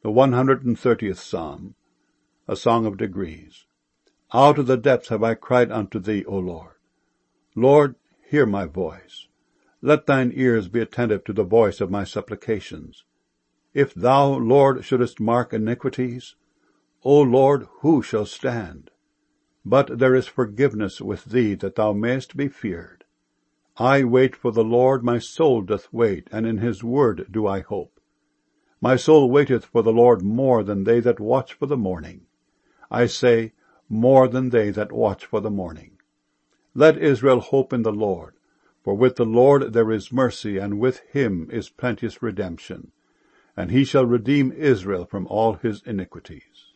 The 130th Psalm, a song of degrees. Out of the depths have I cried unto thee, O Lord. Lord, hear my voice. Let thine ears be attentive to the voice of my supplications. If thou, Lord, shouldest mark iniquities, O Lord, who shall stand? But there is forgiveness with thee, that thou mayest be feared. I wait for the Lord, my soul doth wait, and in his word do I hope. My soul waiteth for the Lord more than they that watch for the morning. I say, more than they that watch for the morning. Let Israel hope in the Lord, for with the Lord there is mercy, and with him is plenteous redemption, and he shall redeem Israel from all his iniquities.